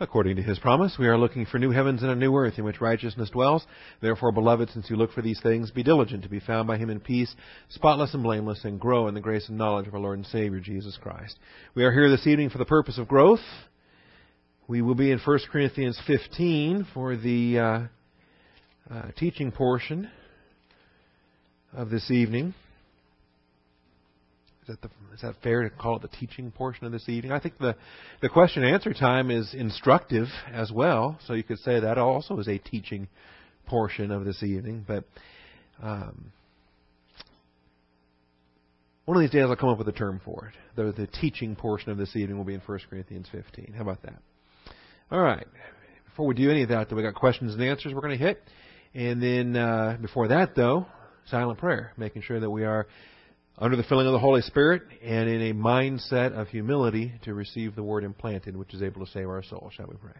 According to His promise, we are looking for new heavens and a new earth in which righteousness dwells. Therefore, beloved, since you look for these things, be diligent to be found by Him in peace, spotless and blameless, and grow in the grace and knowledge of our Lord and Savior, Jesus Christ. We are here this evening for the purpose of growth. We will be in 1 Corinthians 15 for the teaching portion of this evening. Is that fair to call it the teaching portion of this evening? I think the question and answer time is instructive as well, so you could say that also is a teaching portion of this evening. But one of these days I'll come up with a term for it. The teaching portion of this evening will be in 1 Corinthians 15. How about that? All right. Before we do any of that, though, we got questions and answers we're going to hit. And then before that, though, silent prayer, making sure that we are under the filling of the Holy Spirit and in a mindset of humility to receive the Word implanted, which is able to save our soul. Shall we pray?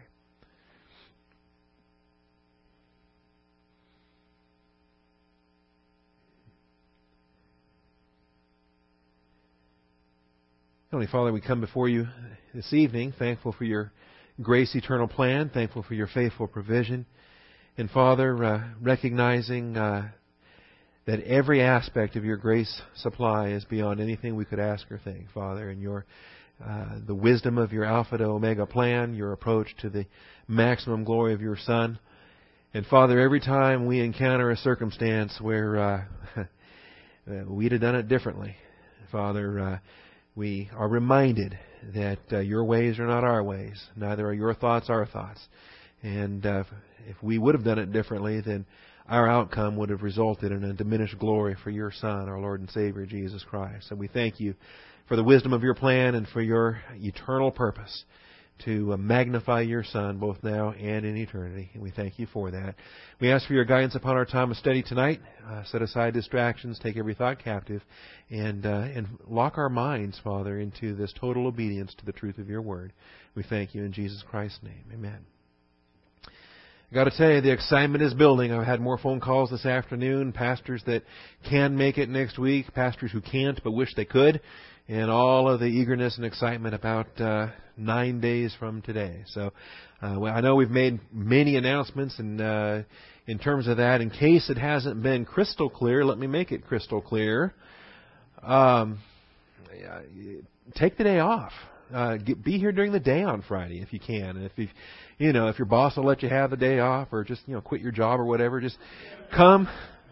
Heavenly Father, we come before you this evening, thankful for your grace eternal plan, thankful for your faithful provision. And Father, recognizing that every aspect of your grace supply is beyond anything we could ask or think, Father, and your the wisdom of your Alpha to Omega plan, your approach to the maximum glory of your Son. And Father, every time we encounter a circumstance where we'd have done it differently, Father, we are reminded that your ways are not our ways, neither are your thoughts our thoughts. And if we would have done it differently, then our outcome would have resulted in a diminished glory for your Son, our Lord and Savior, Jesus Christ. And we thank you for the wisdom of your plan and for your eternal purpose to magnify your Son both now and in eternity. And we thank you for that. We ask for your guidance upon our time of study tonight. Set aside distractions, take every thought captive, and lock our minds, Father, into this total obedience to the truth of your word. We thank you in Jesus Christ's name. Amen. I got to tell you, the excitement is building. I've had more phone calls this afternoon, pastors that can make it next week, pastors who can't but wish they could, and all of the eagerness and excitement about 9 days from today. So I know we've made many announcements, and in terms of that, in case it hasn't been crystal clear, let me make it crystal clear. Take the day off. Be here during the day on Friday if you can. And if your boss will let you have the day off, or just quit your job or whatever, just come,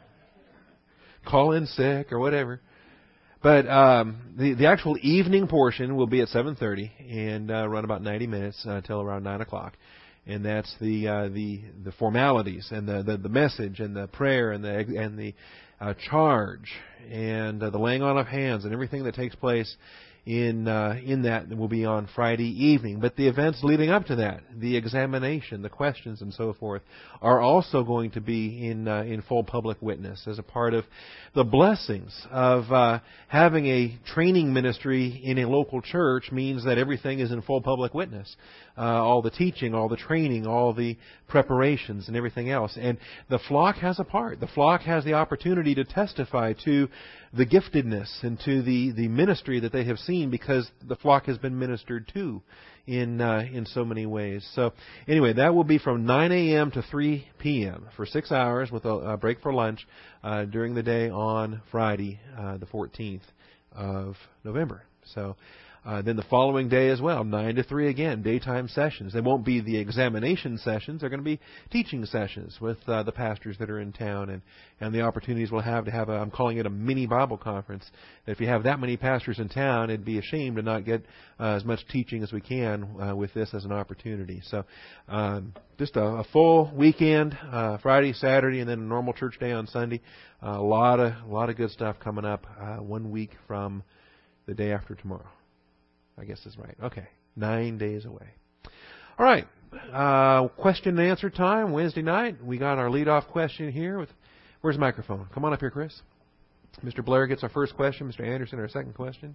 call in sick or whatever. But the actual evening portion will be at 7:30 and run about 90 minutes till around 9 o'clock. And that's the formalities and the message and the prayer and the charge and the laying on of hands and everything that takes place in that will be on Friday evening. But the events leading up to that, the examination, the questions and so forth, are also going to be in full public witness as a part of the blessings of having a training ministry in a local church. Means that everything is in full public witness. All the teaching, all the training, all the preparations and everything else. And the flock has a part. The flock has the opportunity to testify to the giftedness and to the ministry that they have seen, because the flock has been ministered to in so many ways. So anyway, that will be from 9 a.m. to 3 p.m. for 6 hours with a break for lunch during the day on Friday, the 14th of November. So then the following day as well, 9 to 3 again, daytime sessions. They won't be the examination sessions. They're going to be teaching sessions with the pastors that are in town, and the opportunities we'll have to have I'm calling it a mini Bible conference. If you have that many pastors in town, it'd be a shame to not get as much teaching as we can with this as an opportunity. So just a full weekend, Friday, Saturday, and then a normal church day on Sunday. A lot of good stuff coming up 1 week from the day after tomorrow. I guess that's right. Okay. 9 days away. All right. Question and answer time, Wednesday night. We got our leadoff question here. Where's the microphone? Come on up here, Chris. Mr. Blair gets our first question. Mr. Anderson, our second question.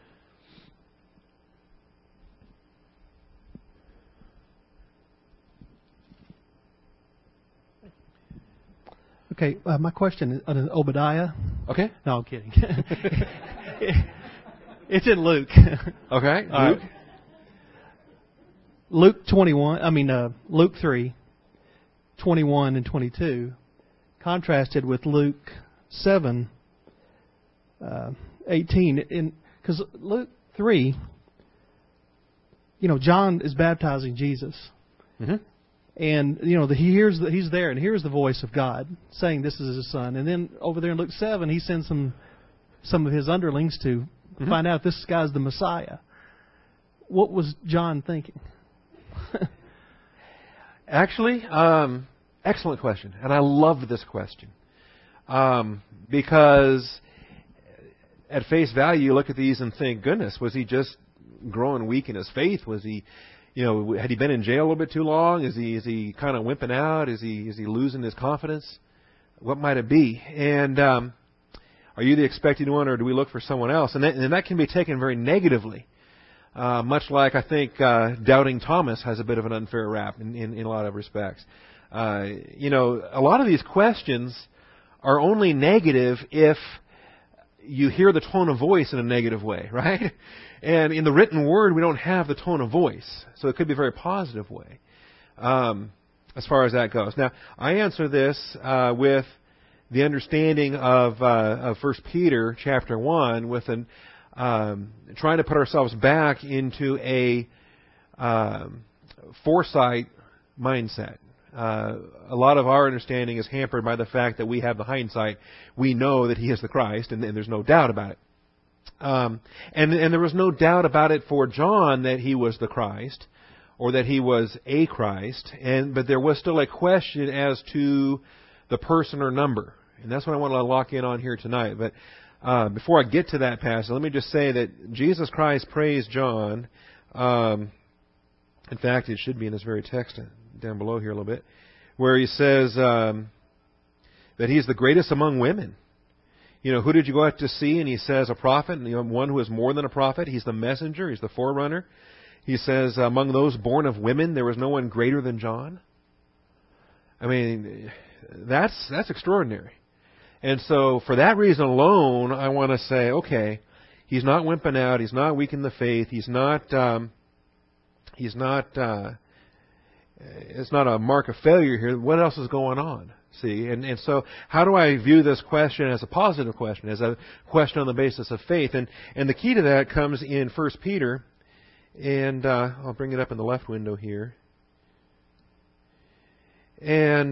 Okay. My question is on Obadiah. Okay. No, I'm kidding. It's in Luke. Okay. Luke. Luke 3:21 and 22, contrasted with Luke 7:18. Because Luke 3, John is baptizing Jesus. Mm-hmm. And, he's there and hears the voice of God saying this is his son. And then over there in Luke 7, he sends some of his underlings to find out if this guy's the Messiah. What was John thinking? Actually, excellent question. And I love this question. Because at face value, you look at these and think, goodness, was he just growing weak in his faith? Was he, had he been in jail a little bit too long? Is he kind of wimping out? Is he losing his confidence? What might it be? And are you the expected one, or do we look for someone else? And that can be taken very negatively. Much like I think doubting Thomas has a bit of an unfair rap in a lot of respects. A lot of these questions are only negative if you hear the tone of voice in a negative way, right? And in the written word, we don't have the tone of voice, so it could be a very positive way as far as that goes. Now, I answer this with the understanding of 1 Peter chapter 1 with trying to put ourselves back into a foresight mindset. A lot of our understanding is hampered by the fact that we have the hindsight. We know that He is the Christ, and there's no doubt about it. And there was no doubt about it for John that he was the Christ, or that he was a Christ, but there was still a question as to the person or number. And that's what I want to lock in on here tonight. But before I get to that passage, let me just say that Jesus Christ praised John. In fact, it should be in this very text down below here a little bit, where he says that he's the greatest among women. Who did you go out to see? And he says a prophet, and one who is more than a prophet. He's the messenger. He's the forerunner. He says among those born of women, there was no one greater than John. I mean, that's extraordinary. And so for that reason alone, I want to say, okay, he's not wimping out. He's not weak in the faith. It's not a mark of failure here. What else is going on? See, and so how do I view this question as a positive question, as a question on the basis of faith? And the key to that comes in 1 Peter, and I'll bring it up in the left window here. And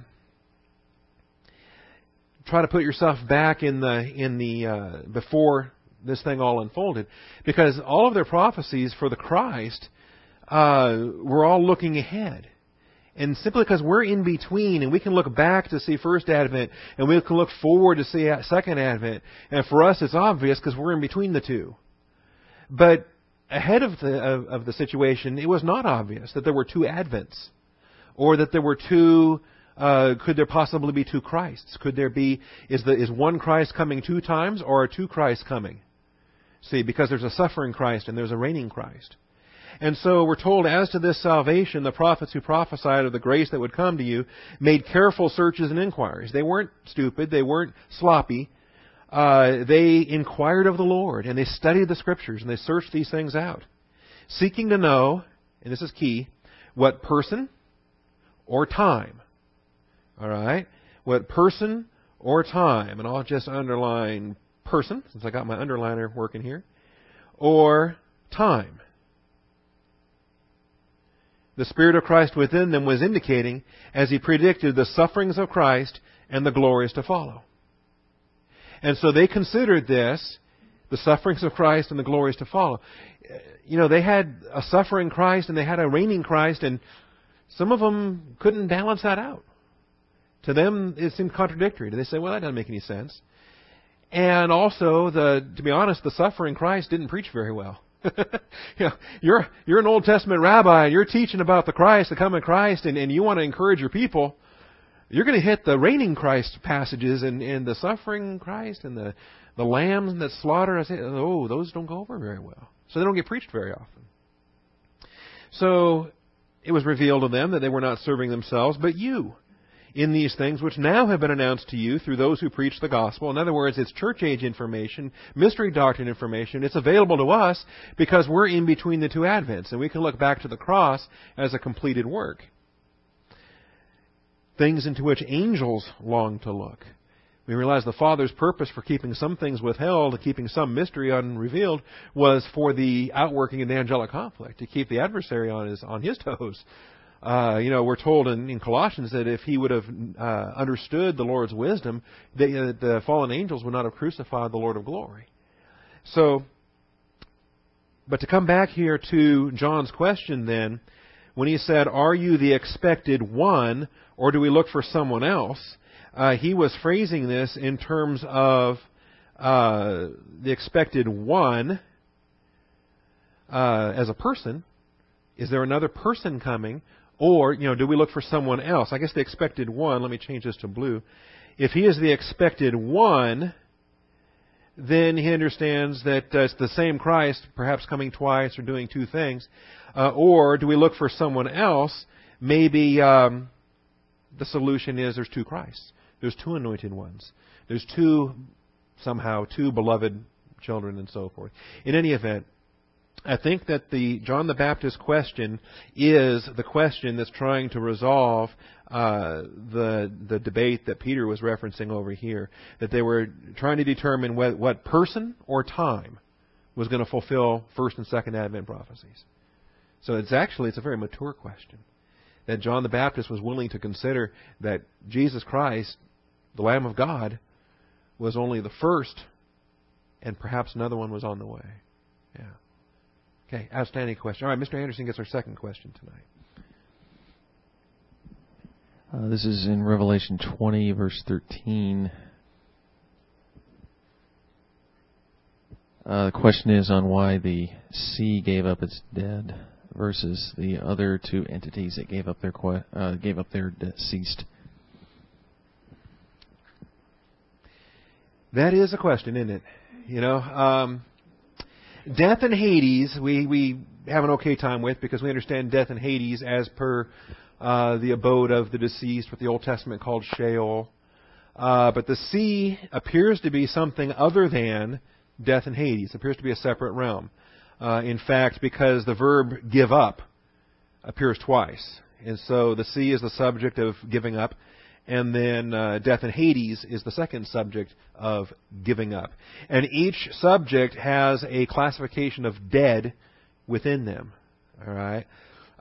try to put yourself back in the before this thing all unfolded, because all of their prophecies for the Christ were all looking ahead. And simply because we're in between, and we can look back to see First Advent, and we can look forward to see Second Advent, and for us it's obvious because we're in between the two. But ahead of the situation, it was not obvious that there were two Advents, or that there were two. Could there possibly be two Christs? Could there be? Is one Christ coming two times, or are two Christs coming? See, because there's a suffering Christ and there's a reigning Christ. And so we're told, as to this salvation, the prophets who prophesied of the grace that would come to you made careful searches and inquiries. They weren't stupid. They weren't sloppy. They inquired of the Lord, and they studied the Scriptures, and they searched these things out, seeking to know, and this is key, what person or time. All right? What person or time, and I'll just underline person, since I got my underliner working here, or time. The Spirit of Christ within them was indicating as He predicted the sufferings of Christ and the glories to follow. And so they considered this, the sufferings of Christ and the glories to follow. They had a suffering Christ and they had a reigning Christ, and some of them couldn't balance that out. To them, it seemed contradictory. They say, well, that doesn't make any sense. And also, to be honest, the suffering Christ didn't preach very well. You're an Old Testament rabbi, and you're teaching about the Christ, the coming Christ, and you want to encourage your people. You're going to hit the reigning Christ passages and the suffering Christ and the lambs that slaughter. I say, those don't go over very well. So they don't get preached very often. So it was revealed to them that they were not serving themselves, but you. in these things which now have been announced to you through those who preach the gospel. In other words, it's church age information, mystery doctrine information. It's available to us because we're in between the two advents, and we can look back to the cross as a completed work. Things into which angels long to look. We realize the Father's purpose for keeping some things withheld, keeping some mystery unrevealed, was for the outworking of the angelic conflict, to keep the adversary on his toes. We're told in Colossians that if he would have understood the Lord's wisdom, the fallen angels would not have crucified the Lord of glory. So, but to come back here to John's question then, when he said, "Are you the expected one, or do we look for someone else?" He was phrasing this in terms of the expected one as a person. Is there another person coming? Or, do we look for someone else? I guess the expected one, let me change this to blue. If he is the expected one, then he understands that it's the same Christ, perhaps coming twice or doing two things. Or do we look for someone else? Maybe the solution is there's two Christs. There's two anointed ones. There's two beloved children and so forth. In any event, I think that the John the Baptist question is the question that's trying to resolve the debate that Peter was referencing over here. That they were trying to determine what person or time was going to fulfill first and second Advent prophecies. So it's a very mature question. That John the Baptist was willing to consider that Jesus Christ, the Lamb of God, was only the first, and perhaps another one was on the way. Yeah. Okay, outstanding question. All right, Mr. Anderson gets our second question tonight. This is in Revelation 20, verse 13. The question is on why the sea gave up its dead versus the other two entities that gave up their deceased. That is a question, isn't it? Death and Hades, we have an okay time with because we understand death and Hades as per the abode of the deceased, what the Old Testament called Sheol. But the sea appears to be something other than death and Hades. It appears to be a separate realm. In fact, because the verb give up appears twice. And so the sea is the subject of giving up. And then death and Hades is the second subject of giving up. And each subject has a classification of dead within them. All right?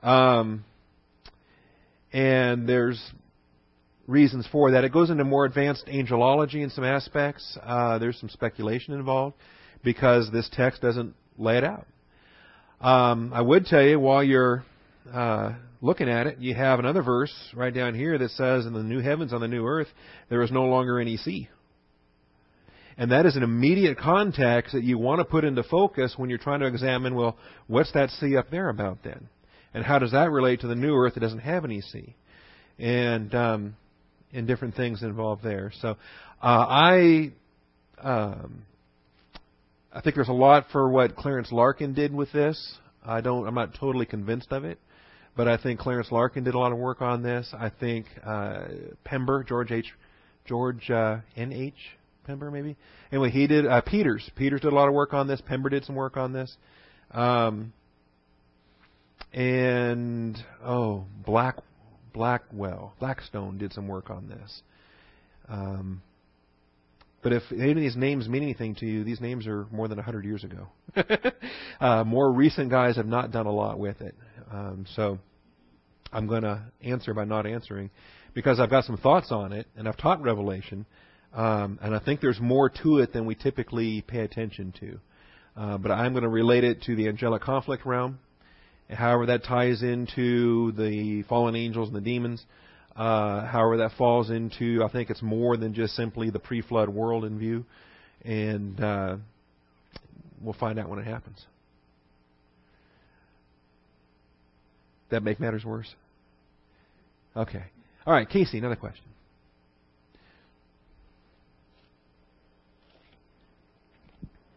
And there's reasons for that. It goes into more advanced angelology in some aspects. There's some speculation involved because this text doesn't lay it out. I would tell you, while you're looking at it, you have another verse right down here that says, in the new heavens, on the new earth, there is no longer any sea. And that is an immediate context that you want to put into focus when you're trying to examine, well, what's that sea up there about then? And how does that relate to the new earth that doesn't have any sea? And different things involved there. So I think there's a lot for what Clarence Larkin did with this. I'm not totally convinced of it, but I think Clarence Larkin did a lot of work on this. I think Pember, George N.H. Pember, maybe. Anyway, he did. Peters did a lot of work on this. Pember did some work on this. Blackstone did some work on this. But if any of these names mean anything to you, these names are more than 100 years ago. More recent guys have not done a lot with it. So I'm going to answer by not answering because I've got some thoughts on it, and I've taught Revelation, and I think there's more to it than we typically pay attention to. But I'm going to relate it to the angelic conflict realm, however that ties into the fallen angels and the demons. However that falls into, I think it's more than just simply the pre-flood world in view. And we'll find out when it happens. That make matters worse? Okay. All right, Casey, another question.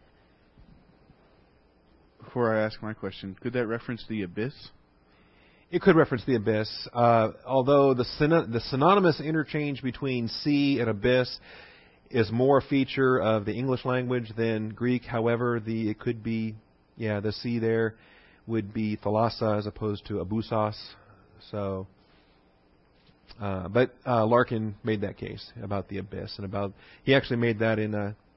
Before I ask my question, could that reference the abyss? It could reference the abyss, although the synonymous interchange between sea and abyss is more a feature of the English language than Greek. However, it could be, the sea there would be thalassa as opposed to abussos. So, but Larkin made that case about the abyss and he actually made that in.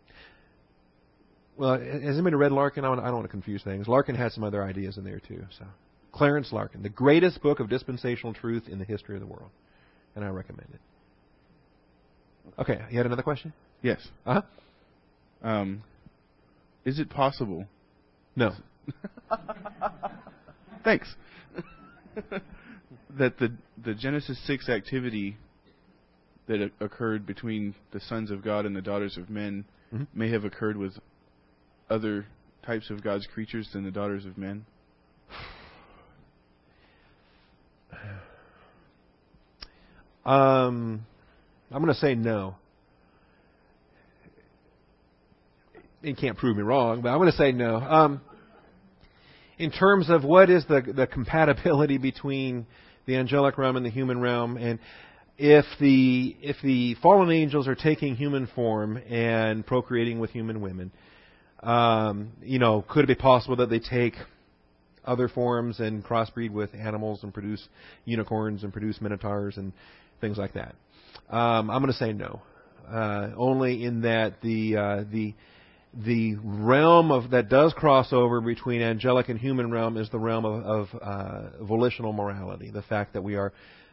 Has anybody read Larkin? I don't want to confuse things. Larkin had some other ideas in there too. So, Clarence Larkin, the greatest book of dispensational truth in the history of the world, and I recommend it. Okay, you had another question? Yes. Is it possible? No. Thanks. That the Genesis 6 activity that occurred between the sons of God and the daughters of men may have occurred with other types of God's creatures than the daughters of men? I'm going to say no. You can't prove me wrong, but I'm going to say no. In terms of what is the compatibility between the angelic realm and the human realm, and if the fallen angels are taking human form and procreating with human women, could it be possible that they take other forms and crossbreed with animals and produce unicorns and produce minotaurs and things like that? I'm going to say no. Only in that the realm that does cross over between angelic and human realm is the realm of volitional morality. The fact that we are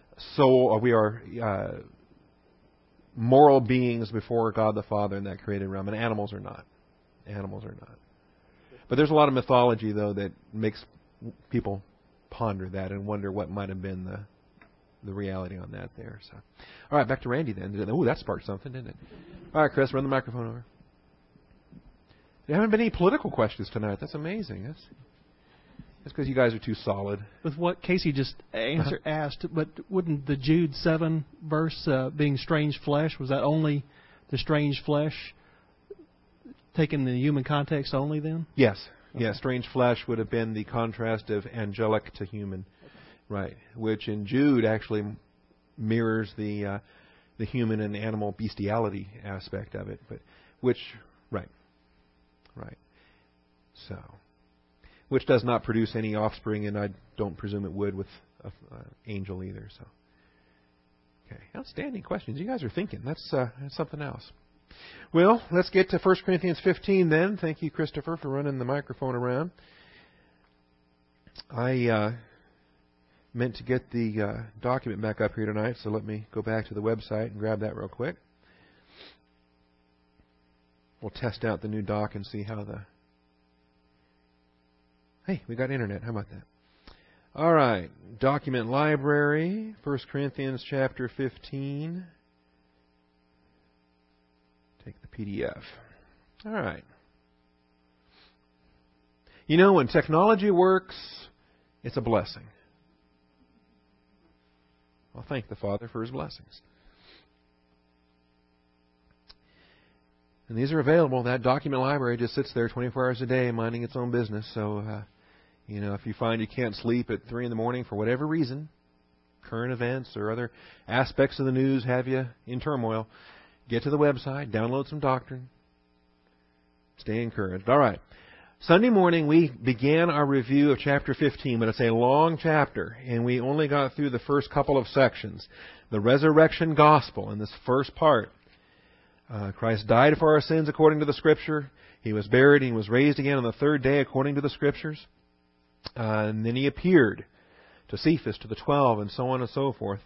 moral beings before God the Father in that created realm, and animals are not. But there's a lot of mythology, though, that makes people ponder that and wonder what might have been the reality on that there. So, all right, back to Randy then. Ooh, that sparked something, didn't it? All right, Chris, run the microphone over. There haven't been any political questions tonight. That's amazing. That's because you guys are too solid. With what Casey just asked, but wouldn't the Jude 7 verse being strange flesh, was that only the strange flesh taken in the human context only then? Yes. Okay. Yeah, strange flesh would have been the contrast of angelic to human. Right. Which in Jude actually mirrors the human and animal bestiality aspect of it. Right. So, which does not produce any offspring, and I don't presume it would with an angel either. So, okay, outstanding questions. You guys are thinking. That's something else. Well, let's get to 1 Corinthians 15 then. Thank you, Christopher, for running the microphone around. I meant to get the document back up here tonight, so let me go back to the website and grab that real quick. We'll test out the new doc and see how Hey, we got internet. How about that? All right. Document library, 1 Corinthians chapter 15. Take the PDF. All right. When technology works, it's a blessing. I'll thank the Father for His blessings. And these are available. That document library just sits there 24 hours a day minding its own business. So, if you find you can't sleep at 3 in the morning for whatever reason, current events or other aspects of the news have you in turmoil, get to the website, download some doctrine, stay encouraged. All right. Sunday morning we began our review of chapter 15, but it's a long chapter, and we only got through the first couple of sections. The resurrection gospel in this first part. Christ died for our sins according to the Scripture. He was buried and He was raised again on the third day according to the Scriptures. And then He appeared to Cephas, to the 12, and so on and so forth.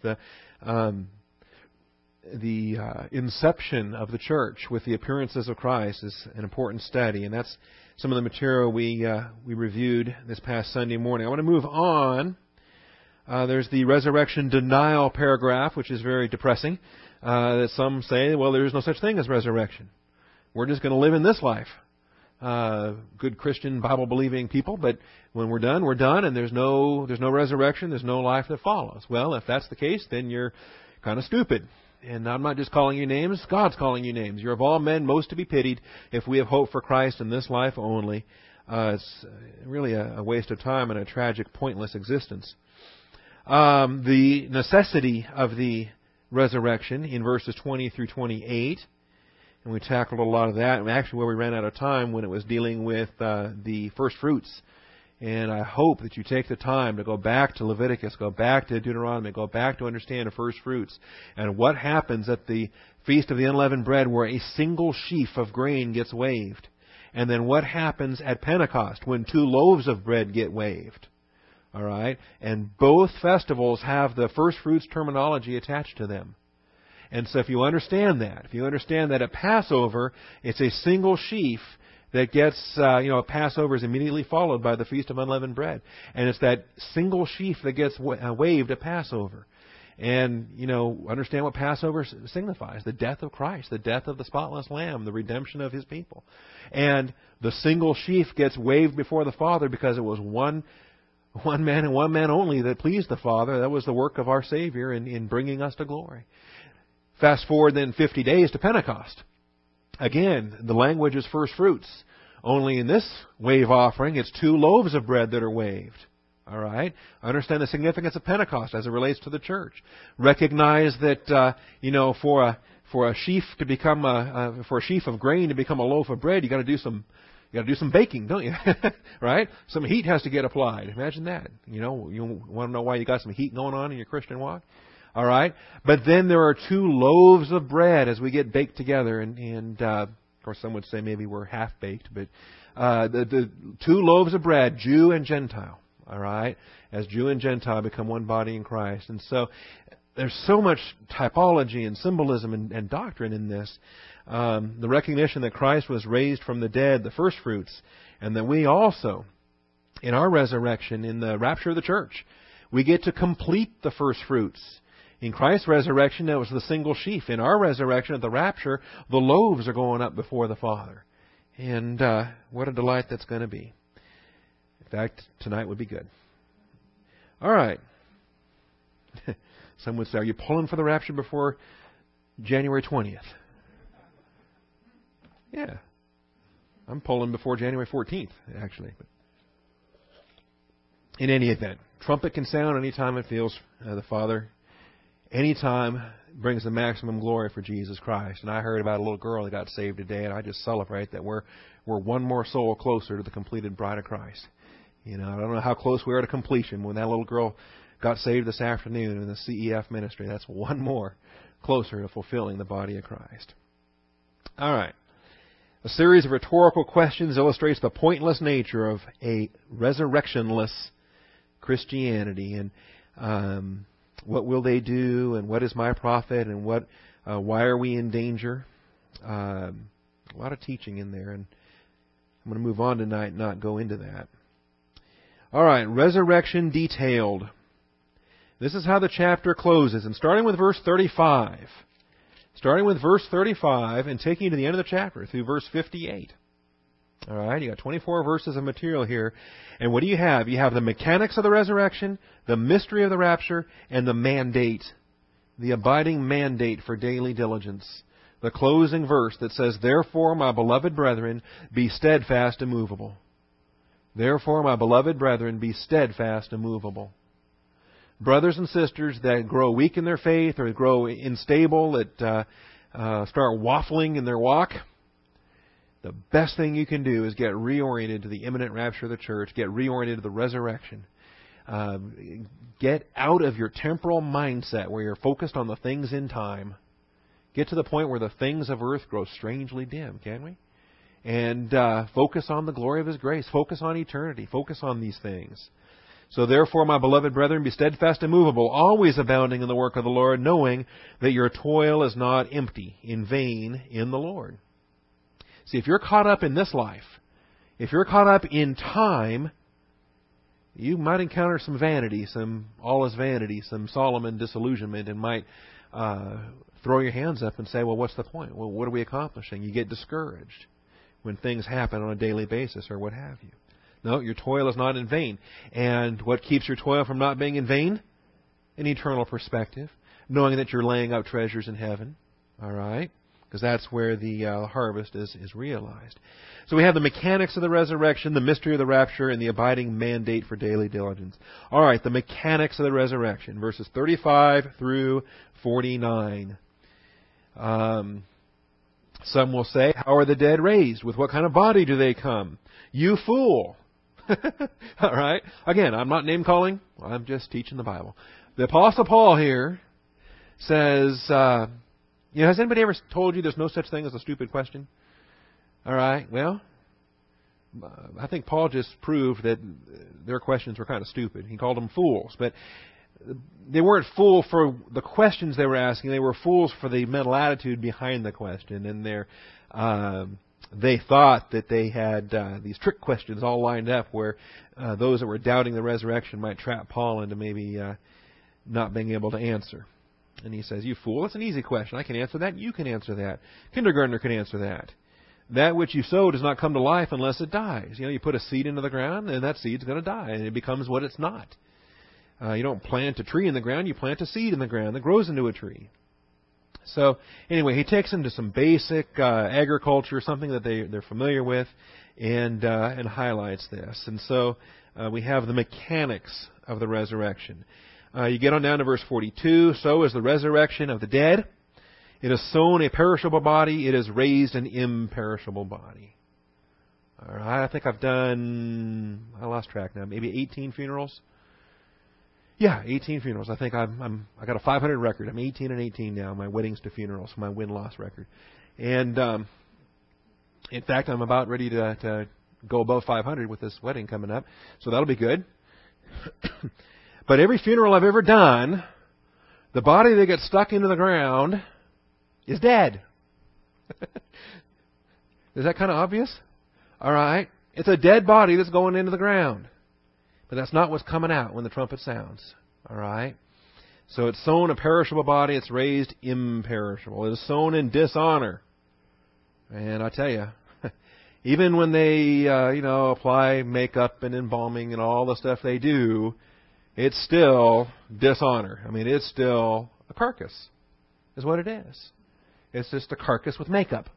The inception of the church with the appearances of Christ is an important study, and that's some of the material we reviewed this past Sunday morning. I want to move on. There's the resurrection denial paragraph, which is very depressing. That some say, well, there is no such thing as resurrection. We're just going to live in this life. Good Christian, Bible-believing people, but when we're done, and there's no resurrection, there's no life that follows. Well, if that's the case, then you're kind of stupid. And I'm not just calling you names, God's calling you names. You're of all men most to be pitied if we have hope for Christ in this life only. It's really a waste of time and a tragic, pointless existence. the necessity of the resurrection in verses 20 through 28. And we tackled a lot of that. And actually, where we ran out of time when it was dealing with the first fruits. And I hope that you take the time to go back to Leviticus, go back to Deuteronomy, go back to understand the first fruits and what happens at the Feast of the Unleavened Bread where a single sheaf of grain gets waved. And then what happens at Pentecost when 2 loaves of bread get waved. All right? And both festivals have the first fruits terminology attached to them. And so if you understand that at Passover, it's a single sheaf that gets, Passover is immediately followed by the Feast of Unleavened Bread. And it's that single sheaf that gets waved at Passover. And, understand what Passover signifies. The death of Christ, the death of the spotless Lamb, the redemption of His people. And the single sheaf gets waved before the Father because it was one man and one man only that pleased the Father. That was the work of our Savior in bringing us to glory. Fast forward then 50 days to Pentecost. Again, the language is first fruits. Only in this wave offering, it's 2 loaves of bread that are waved. All right? Understand the significance of Pentecost as it relates to the church. Recognize that, for a sheaf to become for a sheaf of grain to become a loaf of bread, you got to do some baking, don't you? Right? Some heat has to get applied. Imagine that. You want to know why you got some heat going on in your Christian walk? All right? But then there are 2 loaves of bread as we get baked together. And of course, some would say maybe we're half-baked. But the 2 loaves of bread, Jew and Gentile. All right? As Jew and Gentile become one body in Christ. And so there's so much typology and symbolism and doctrine in this. The recognition that Christ was raised from the dead, the first fruits. And that we also, in our resurrection, in the rapture of the church, we get to complete the first fruits. In Christ's resurrection, that was the single sheaf. In our resurrection at the rapture, the loaves are going up before the Father. And what a delight that's going to be. In fact, tonight would be good. All right. Some would say, are you pulling for the rapture before January 20th? Yeah. I'm pulling before January 14th, actually. But in any event, trumpet can sound anytime it feels the Father. Anytime brings the maximum glory for Jesus Christ. And I heard about a little girl that got saved today, and I just celebrate that we're one more soul closer to the completed bride of Christ. I don't know how close we are to completion. When that little girl got saved this afternoon in the CEF ministry, that's one more closer to fulfilling the body of Christ. All right. A series of rhetorical questions illustrates the pointless nature of a resurrectionless Christianity. And what will they do, and what is my profit, and why are we in danger? A lot of teaching in there, and I'm going to move on tonight and not go into that. All right, resurrection detailed. This is how the chapter closes, and starting with verse 35. Starting with verse 35 and taking you to the end of the chapter through verse 58. All right, you got 24 verses of material here. And what do you have? You have the mechanics of the resurrection, the mystery of the rapture, and the mandate, the abiding mandate for daily diligence. The closing verse that says, "Therefore, my beloved brethren, be steadfast, immovable." Therefore, my beloved brethren, be steadfast, immovable. Brothers and sisters that grow weak in their faith or grow unstable, that start waffling in their walk, the best thing you can do is get reoriented to the imminent rapture of the church, get reoriented to the resurrection. Get out of your temporal mindset where you're focused on the things in time. Get to the point where the things of earth grow strangely dim, can we? And focus on the glory of His grace. Focus on eternity. Focus on these things. So therefore, my beloved brethren, be steadfast and immovable, always abounding in the work of the Lord, knowing that your toil is not empty, in vain in the Lord. See, if you're caught up in this life, if you're caught up in time, you might encounter some vanity, some all is vanity, some Solomon disillusionment, and might throw your hands up and say, well, what's the point? Well, what are we accomplishing? You get discouraged when things happen on a daily basis or what have you. No, your toil is not in vain. And what keeps your toil from not being in vain? An eternal perspective, knowing that you're laying up treasures in heaven. All right? because that's where the harvest is realized. So we have the mechanics of the resurrection, the mystery of the rapture, and the abiding mandate for daily diligence. All right, the mechanics of the resurrection, verses 35 through 49. Some will say, how are the dead raised? With what kind of body do they come? You fool! All right. Again, I'm not name calling. I'm just teaching the Bible. The Apostle Paul here says, has anybody ever told you there's no such thing as a stupid question? All right. Well, I think Paul just proved that their questions were kind of stupid. He called them fools. But they weren't fools for the questions they were asking. They were fools for the mental attitude behind the question. And they thought that they had these trick questions all lined up where those that were doubting the resurrection might trap Paul into maybe not being able to answer. And he says, you fool, it's an easy question. I can answer that. You can answer that. Kindergartner can answer that. That which you sow does not come to life unless it dies. You put a seed into the ground, and that seed's going to die, and it becomes what it's not. You don't plant a tree in the ground. You plant a seed in the ground that grows into a tree. So, anyway, he takes them to some basic agriculture, something that they're familiar with, and highlights this. And so we have the mechanics of the resurrection. You get on down to verse 42. So is the resurrection of the dead. It has sown a perishable body. It has raised an imperishable body. All right, I think I lost track now, maybe 18 funerals? Yeah, 18 funerals. I think I got a 500 record. I'm 18 and 18 now. My weddings to funerals, my win-loss record. And in fact, I'm about ready to go above 500 with this wedding coming up. So that'll be good. But every funeral I've ever done, the body that gets stuck into the ground is dead. Is that kind of obvious? All right. It's a dead body that's going into the ground. But that's not what's coming out when the trumpet sounds. All right? So it's sown a perishable body. It's raised imperishable. It is sown in dishonor. And I tell you, even when they, apply makeup and embalming and all the stuff they do, it's still dishonor. I mean, it's still a carcass, is what it is. It's just a carcass with makeup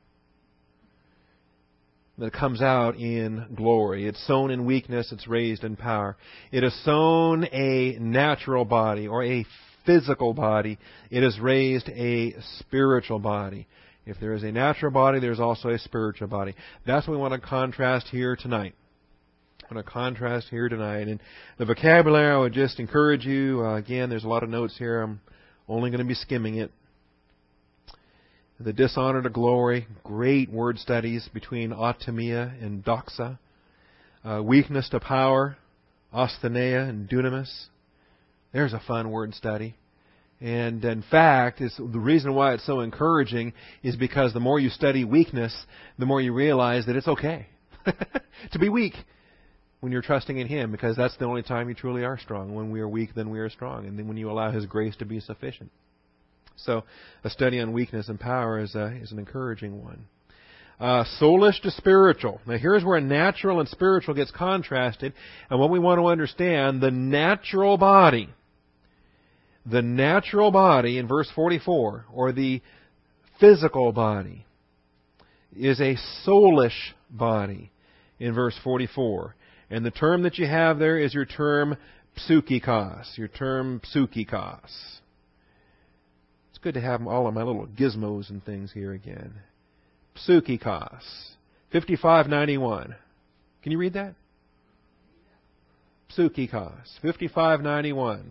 that comes out in glory. It's sown in weakness. It's raised in power. It has sown a natural body or a physical body. It has raised a spiritual body. If there is a natural body, there's also a spiritual body. That's what we want to contrast here tonight. And the vocabulary, I would just encourage you. Again, there's a lot of notes here. I'm only going to be skimming it. The dishonor to glory, great word studies between automia and doxa. Weakness to power, astheneia and dunamis. There's a fun word study. And in fact, the reason why it's so encouraging is because the more you study weakness, the more you realize that it's okay to be weak when you're trusting in Him, because that's the only time you truly are strong. When we are weak, then we are strong. And then when you allow His grace to be sufficient. So a study on weakness and power is an encouraging one. Soulish to spiritual. Now here's where natural and spiritual gets contrasted. And what we want to understand, the natural body in verse 44, or the physical body, is a soulish body in verse 44. And the term that you have there is your term psychikos. It's good to have all of my little gizmos and things here again. Psychikos. 5591. Can you read that? Psychikos. 5591.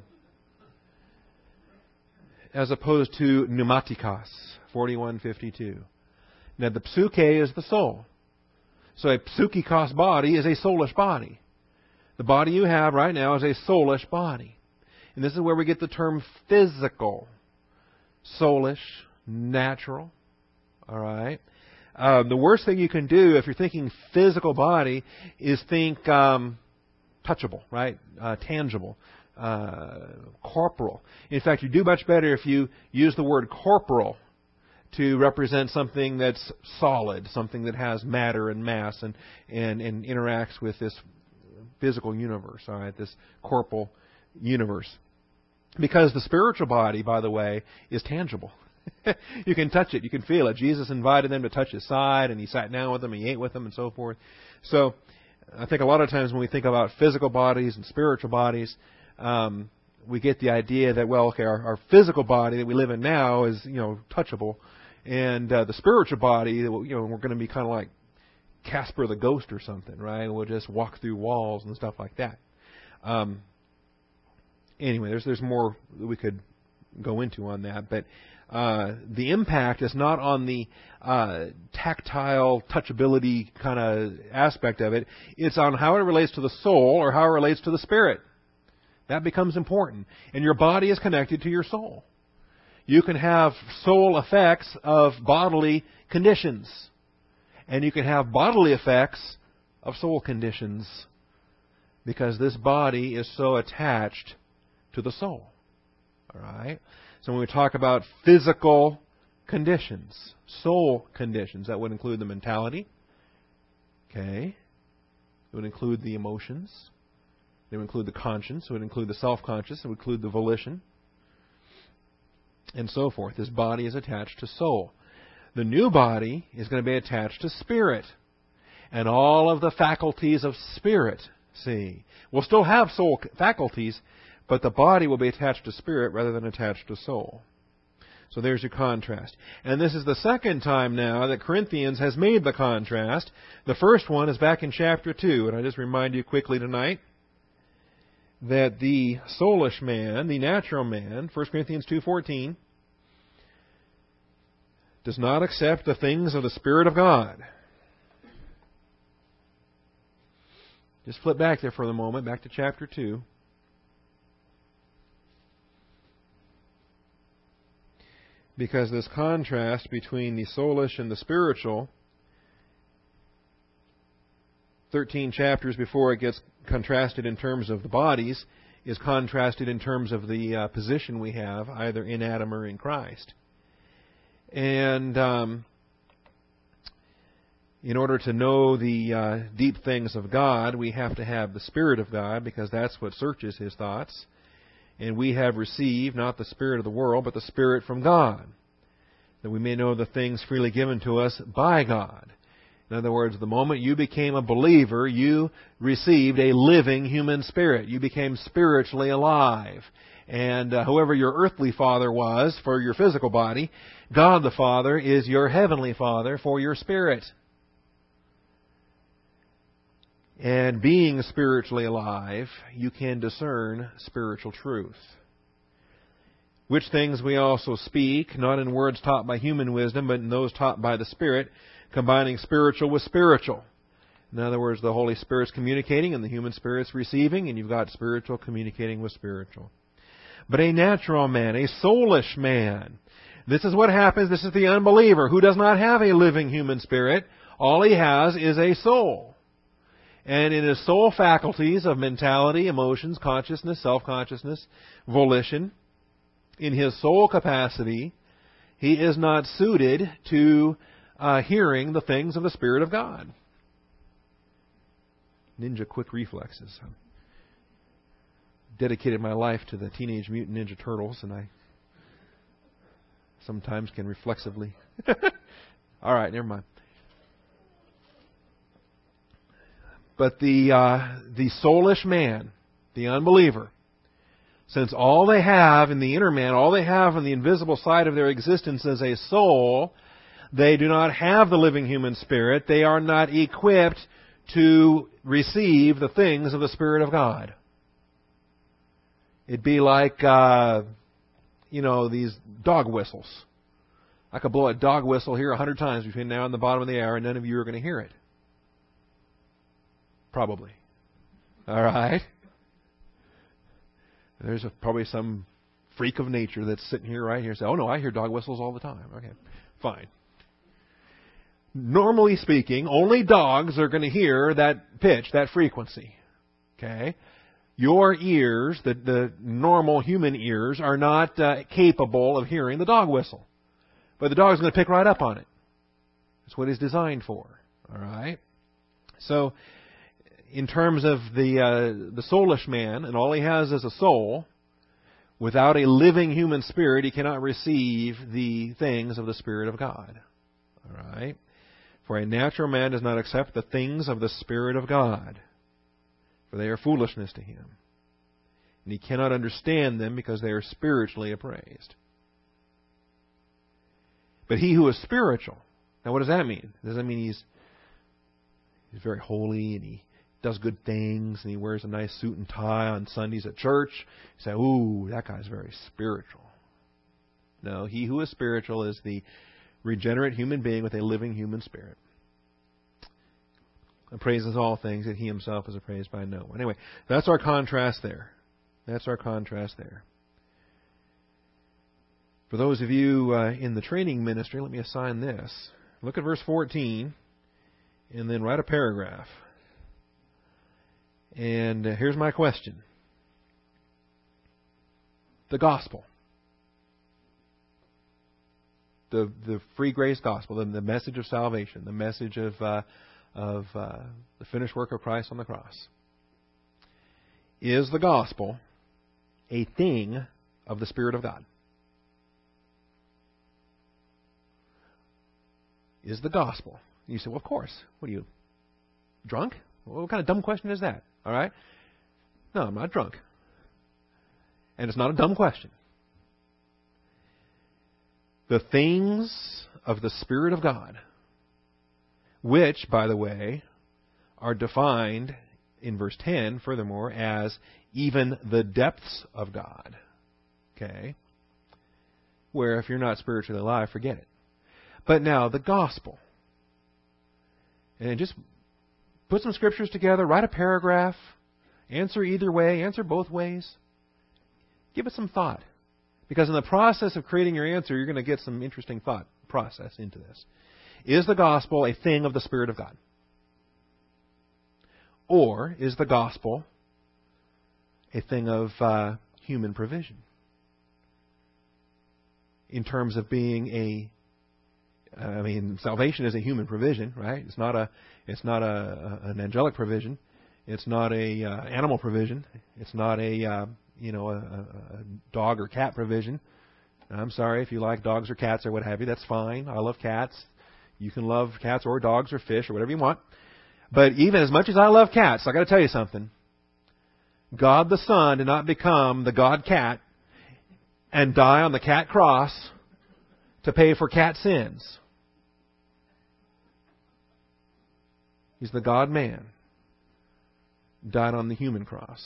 As opposed to pneumatikos. 4152. Now the psyche is the soul. So a psychikos body is a soulish body. The body you have right now is a soulish body. And this is where we get the term physical. Soulish, natural. All right. The worst thing you can do if you're thinking physical body is think touchable, right? Tangible, corporal. In fact, you do much better if you use the word corporal to represent something that's solid, something that has matter and mass and interacts with this physical universe, all right, this corporal universe. Because the spiritual body, by the way, is tangible. You can touch it. You can feel it. Jesus invited them to touch His side, and He sat down with them, He ate with them, and so forth. So I think a lot of times when we think about physical bodies and spiritual bodies, we get the idea that, well, okay, our physical body that we live in now is, touchable, and the spiritual body, we're going to be kind of like Casper the Ghost or something, right? We'll just walk through walls and stuff like that. Anyway, there's more that we could go into on that, but the impact is not on the tactile touchability kind of aspect of it. It's on how it relates to the soul or how it relates to the spirit. That becomes important. And your body is connected to your soul. You can have soul effects of bodily conditions. And you can have bodily effects of soul conditions. Because this body is so attached to the soul. All right? So when we talk about physical conditions, soul conditions, that would include the mentality. Okay? It would include the emotions. It would include the conscience. It would include the self-conscious. It would include the volition. And so forth. This body is attached to soul. The new body is going to be attached to spirit. And all of the faculties of spirit, see. We'll still have soul faculties, but the body will be attached to spirit rather than attached to soul. So there's your contrast. And this is the second time now that Corinthians has made the contrast. The first one is back in chapter 2. And I just remind you quickly tonight that the soulish man, the natural man, 1 Corinthians 2:14, does not accept the things of the Spirit of God. Just flip back there for the moment, back to chapter 2. Because this contrast between the soulish and the spiritual, 13 chapters before it gets contrasted in terms of the bodies, is contrasted in terms of the position we have, either in Adam or in Christ. And in order to know the deep things of God, we have to have the Spirit of God, because that's what searches His thoughts. And we have received not the spirit of the world, but the Spirit from God, that we may know the things freely given to us by God. In other words, the moment you became a believer, you received a living human spirit. You became spiritually alive. And whoever your earthly father was for your physical body, God the Father is your heavenly Father for your spirit. And being spiritually alive, you can discern spiritual truth. Which things we also speak, not in words taught by human wisdom, but in those taught by the Spirit, combining spiritual with spiritual. In other words, the Holy Spirit's communicating and the human spirit's receiving, and you've got spiritual communicating with spiritual. But a natural man, a soulish man, this is what happens. This is the unbeliever who does not have a living human spirit. All he has is a soul. And in his soul faculties of mentality, emotions, consciousness, self-consciousness, volition, in his soul capacity, he is not suited to hearing the things of the Spirit of God. Ninja quick reflexes. I've dedicated my life to the Teenage Mutant Ninja Turtles, and I sometimes can reflexively. All right, never mind. But the soulish man, the unbeliever, since all they have in the inner man, all they have in the invisible side of their existence is a soul, they do not have the living human spirit. They are not equipped to receive the things of the Spirit of God. It'd be like, these dog whistles. I could blow a dog whistle here 100 times between now and the bottom of the hour, and none of you are going to hear it. Probably. All right? There's probably some freak of nature that's sitting here right here and say, oh no, I hear dog whistles all the time. Okay, fine. Normally speaking, only dogs are going to hear that pitch, that frequency. Okay? Your ears, the normal human ears, are not capable of hearing the dog whistle. But the dog's going to pick right up on it. That's what it's designed for. All right? So, in terms of the soulish man, and all he has is a soul, Without a living human spirit, he cannot receive the things of the Spirit of God. All right? For a natural man does not accept the things of the Spirit of God, for they are foolishness to him. And he cannot understand them because they are spiritually appraised. But he who is spiritual, now what does that mean? Does that mean he's very holy and he does good things and he wears a nice suit and tie on Sundays at church? You say, ooh, that guy's very spiritual. No, he who is spiritual is the regenerate human being with a living human spirit. Appraises all things, that he himself is appraised by no one. Anyway, that's our contrast there. That's our contrast there. For those of you in the training ministry, let me assign this. Look at verse 14, and then write a paragraph. And here's my question. The gospel. The free grace gospel, the message of salvation, the message of the finished work of Christ on the cross. Is the gospel a thing of the Spirit of God? Is the gospel? You say, well, of course. What are you, drunk? What kind of dumb question is that? All right? No, I'm not drunk. And it's not a dumb question. The things of the Spirit of God, which, by the way, are defined in verse 10, furthermore, as even the depths of God. Okay? Where if you're not spiritually alive, forget it. But now, the gospel. And just put some scriptures together, write a paragraph, answer either way, answer both ways. Give it some thought. Because in the process of creating your answer, you're going to get some interesting thought process into this. Is the gospel a thing of the Spirit of God? Or is the gospel a thing of human provision? In terms of being salvation is a human provision, right? It's not an angelic provision. It's not a animal provision. It's not a dog or cat provision. I'm sorry if you like dogs or cats or what have you. That's fine. I love cats. You can love cats or dogs or fish or whatever you want. But even as much as I love cats, I got to tell you something. God the Son did not become the God cat and die on the cat cross to pay for cat sins. He's the God man. Died on the human cross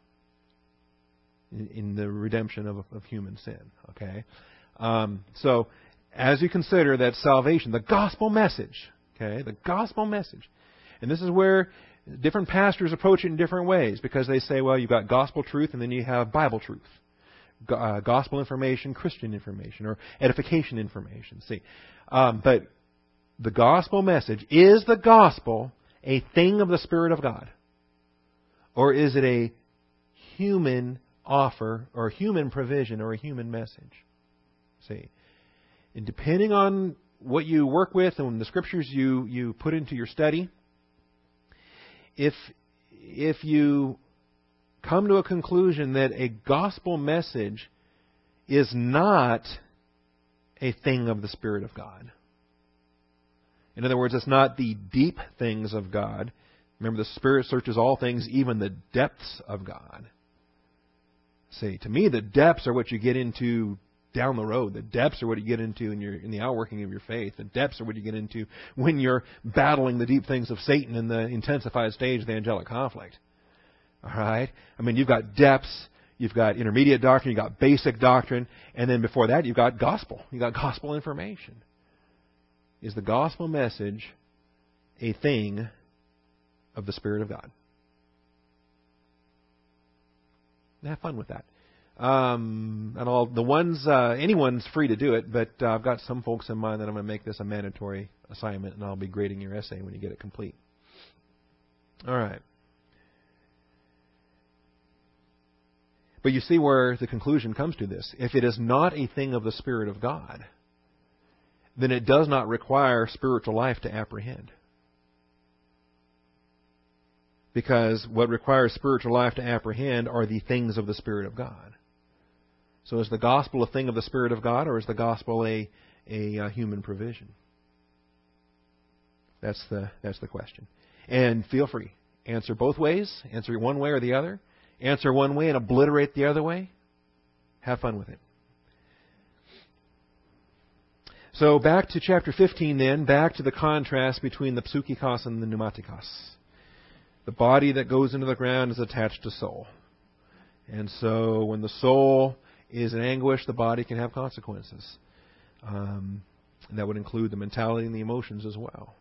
in the redemption of human sin. Okay? So, as you consider that salvation, the gospel message, okay, the gospel message, and this is where different pastors approach it in different ways, because they say, well, you've got gospel truth and then you have Bible truth. Gospel information, Christian information, or edification information. See, but the gospel message, is the gospel a thing of the Spirit of God? Or is it a human offer, or a human provision, or a human message? See, and depending on what you work with and the scriptures you put into your study, if you come to a conclusion that a gospel message is not a thing of the Spirit of God, in other words, it's not the deep things of God. Remember, the Spirit searches all things, even the depths of God. See, to me, the depths are what you get into down the road. The depths are what you get into in the outworking of your faith. The depths are what you get into when you're battling the deep things of Satan in the intensified stage of the angelic conflict. All right? I mean, you've got depths, you've got intermediate doctrine, you've got basic doctrine, and then before that, you've got gospel. You've got gospel information. Is the gospel message a thing of the Spirit of God? Have fun with that. And all the ones, anyone's free to do it, but I've got some folks in mind that I'm going to make this a mandatory assignment, and I'll be grading your essay when you get it complete. All right. But you see where the conclusion comes to this. If it is not a thing of the Spirit of God, then it does not require spiritual life to apprehend. Because what requires spiritual life to apprehend are the things of the Spirit of God. So is the gospel a thing of the Spirit of God, or is the gospel a human provision? That's the question. And feel free. Answer both ways. Answer one way or the other. Answer one way and obliterate the other way. Have fun with it. So back to chapter 15 then, back to the contrast between the psychikos and the pneumatikos. The body that goes into the ground is attached to soul. And so when the soul is in anguish, the body can have consequences. And that would include the mentality and the emotions as well.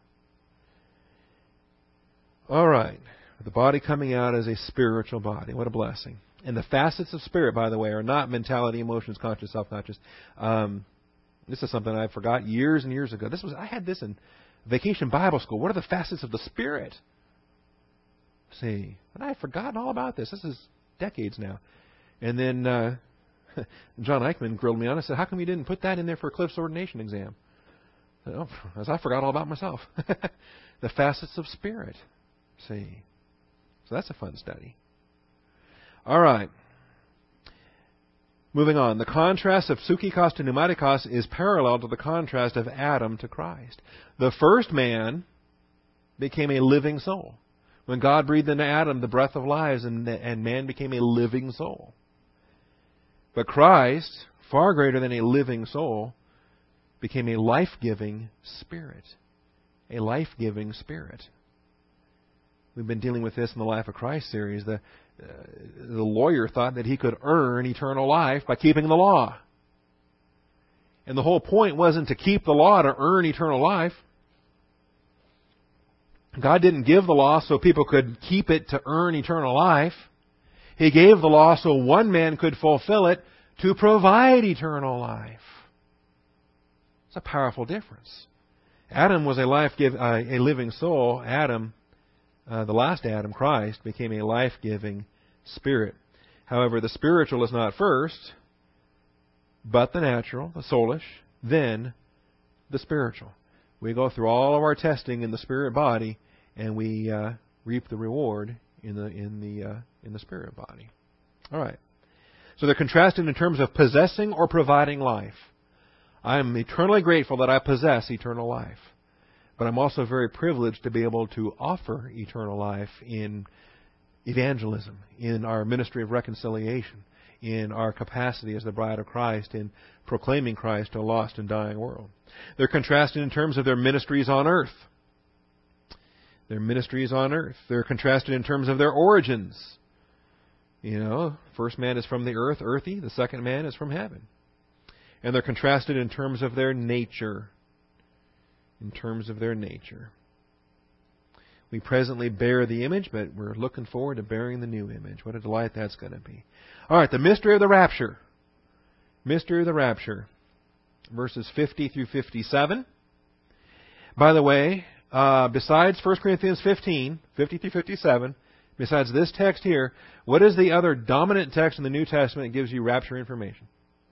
All right. The body coming out as a spiritual body. What a blessing. And the facets of spirit, by the way, are not mentality, emotions, conscious, self-conscious. This is something I forgot years and years ago. I had this in Vacation Bible School. What are the facets of the Spirit? See, and I had forgotten all about this. This is decades now. And then John Eichmann grilled me on it and said, how come you didn't put that in there for Cliff's ordination exam? I said, as I forgot all about myself. The facets of Spirit. See. So that's a fun study. All right. Moving on. The contrast of psychikos to pneumatikos is parallel to the contrast of Adam to Christ. The first man became a living soul. When God breathed into Adam the breath of life, and man became a living soul. But Christ, far greater than a living soul, became a life-giving spirit. A life-giving spirit. We've been dealing with this in the Life of Christ series. The lawyer thought that he could earn eternal life by keeping the law. And the whole point wasn't to keep the law to earn eternal life. God didn't give the law so people could keep it to earn eternal life. He gave the law so one man could fulfill it to provide eternal life. It's a powerful difference. Adam was a living soul. Adam, the last Adam, Christ, became a life-giving spirit. However, the spiritual is not first, but the natural, the soulish, then the spiritual. We go through all of our testing in the spirit body, and we reap the reward in the spirit body. All right. So they're contrasted in terms of possessing or providing life. I am eternally grateful that I possess eternal life. But I'm also very privileged to be able to offer eternal life in evangelism, in our ministry of reconciliation, in our capacity as the bride of Christ in proclaiming Christ to a lost and dying world. They're contrasted in terms of their ministries on earth. Their ministries on earth. They're contrasted in terms of their origins. You know, first man is from the earth, earthy. The second man is from heaven. And they're contrasted in terms of their nature. In terms of their nature. We presently bear the image, but we're looking forward to bearing the new image. What a delight that's going to be. All right, the mystery of the rapture. Mystery of the rapture. Verses 50 through 57. By the way, besides 1 Corinthians 15, 50 through 57, besides this text here, what is the other dominant text in the New Testament that gives you rapture information?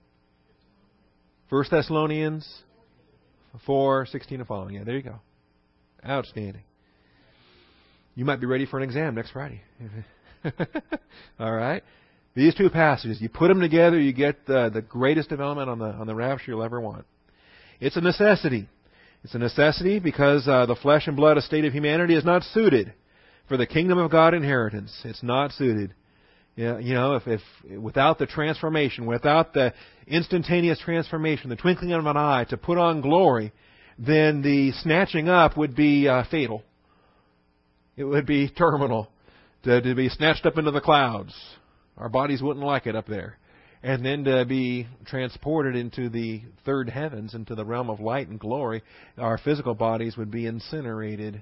1 Thessalonians 4, 16 and following. Yeah, there you go. Outstanding. You might be ready for an exam next Friday. All right. These two passages, you put them together, you get the greatest development on the rapture you'll ever want. It's a necessity. It's a necessity because the flesh and blood estate of humanity is not suited for the kingdom of God inheritance. It's not suited. Yeah, you know, if without the transformation, without the instantaneous transformation, the twinkling of an eye to put on glory, then the snatching up would be fatal. It would be terminal to be snatched up into the clouds. Our bodies wouldn't like it up there. And then to be transported into the third heavens, into the realm of light and glory, our physical bodies would be incinerated.